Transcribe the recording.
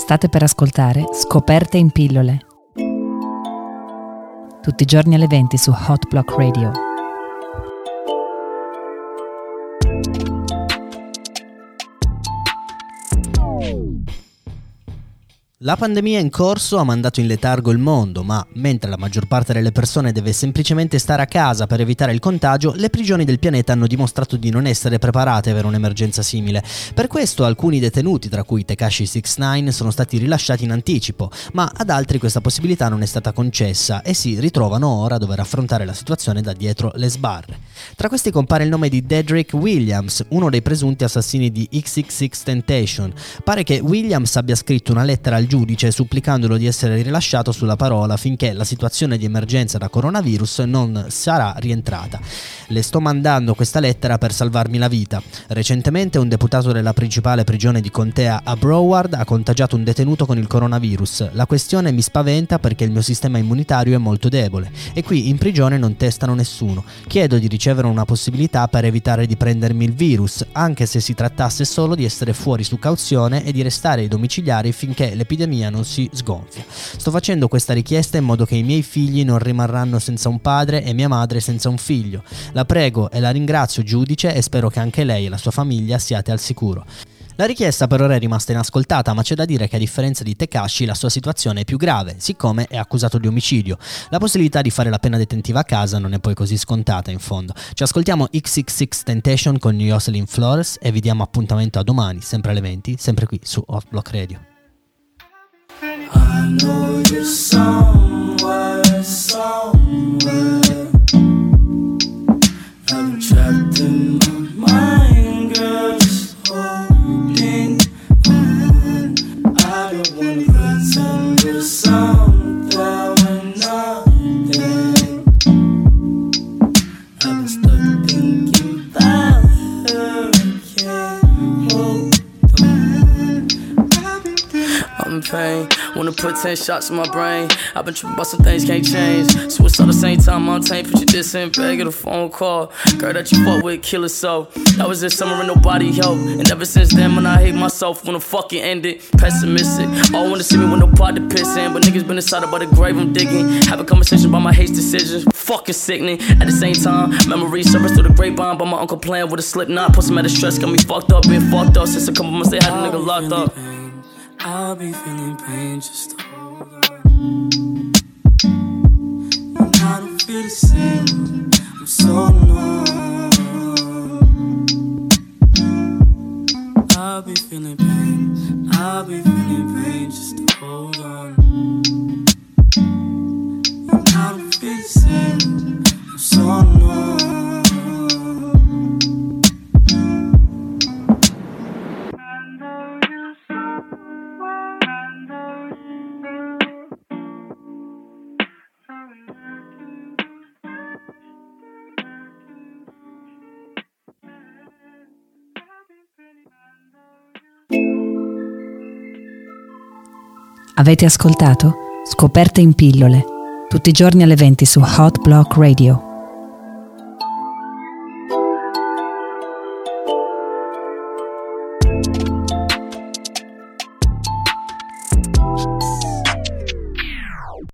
State per ascoltare Scoperte in pillole. Tutti i giorni alle 20 su Hot Block Radio. La pandemia in corso ha mandato in letargo il mondo, ma mentre la maggior parte delle persone deve semplicemente stare a casa per evitare il contagio, le prigioni del pianeta hanno dimostrato di non essere preparate per un'emergenza simile. Per questo alcuni detenuti, tra cui Tekashi 69, sono stati rilasciati in anticipo, ma ad altri questa possibilità non è stata concessa e si ritrovano ora a dover affrontare la situazione da dietro le sbarre. Tra questi compare il nome di Dedrick Williams, uno dei presunti assassini di XXXTentacion. Pare che Williams abbia scritto una lettera al giudice supplicandolo di essere rilasciato sulla parola finché la situazione di emergenza da coronavirus non sarà rientrata. Le sto mandando questa lettera per salvarmi la vita. Recentemente un deputato della principale prigione di contea a Broward ha contagiato un detenuto con il coronavirus. La questione mi spaventa perché il mio sistema immunitario è molto debole e qui in prigione non testano nessuno. Chiedo di ricevere una possibilità per evitare di prendermi il virus, anche se si trattasse solo di essere fuori su cauzione e di restare ai domiciliari finché l'epidemia non si sgonfia. Sto facendo questa richiesta in modo che i miei figli non rimarranno senza un padre e mia madre senza un figlio. La prego e la ringrazio, giudice, e spero che anche lei e la sua famiglia siate al sicuro. La richiesta per ora è rimasta inascoltata, ma c'è da dire che a differenza di Tekashi la sua situazione è più grave, siccome è accusato di omicidio. La possibilità di fare la pena detentiva a casa non è poi così scontata in fondo. Ci ascoltiamo XXXTentacion con Jocelyn Flores e vi diamo appuntamento a domani, sempre alle 20, sempre qui su Hot Block Radio. I know you're somewhere, I'm trapped in my mind, girl, just holding on. I don't wanna pretend you're something when nothing. I've been stuck thinking about her, I can't hold on. I'm in pain. Wanna put 10 shots in my brain. I've been tripping about some things can't change. Suicide the same time I'm tame. Put your diss in bag, get a phone call. Girl that you fuck with, kill her so. That was this summer and nobody helped. And ever since then, when I hate myself, wanna fucking end it. Pessimistic, all wanna see me with no pot to piss in. But niggas been inside about the grave I'm digging. Have a conversation about my hate decisions. Fucking sickening. At the same time, memories surface through the grapevine. But my uncle playing with a slip knot. Plus some of the stress got me fucked up. Been fucked up since a couple months they had a nigga locked up. I'll be feeling pain, just hold on. And I don't feel the same, I'm so numb. I'll be feeling pain, I'll be feeling pain, just hold on. And I don't feel the same, I'm so numb. Avete ascoltato Scoperte in pillole, tutti i giorni alle 20 su Hot Block Radio.